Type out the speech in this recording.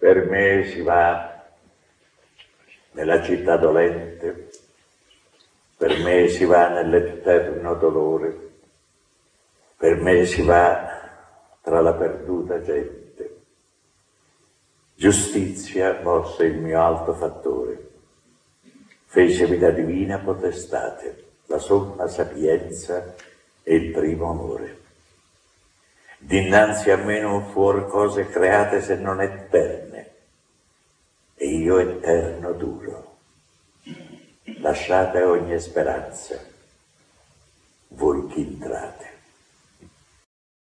Per me si va nella città dolente, per me si va nell'eterno dolore, per me si va tra la perduta gente. Giustizia mosse il mio alto fattore, fecemi la divina potestate, la somma sapienza e il primo amore. Dinanzi a me non fuor cose create se non eterne, e io eterno duro. Lasciate ogni speranza, voi che entrate.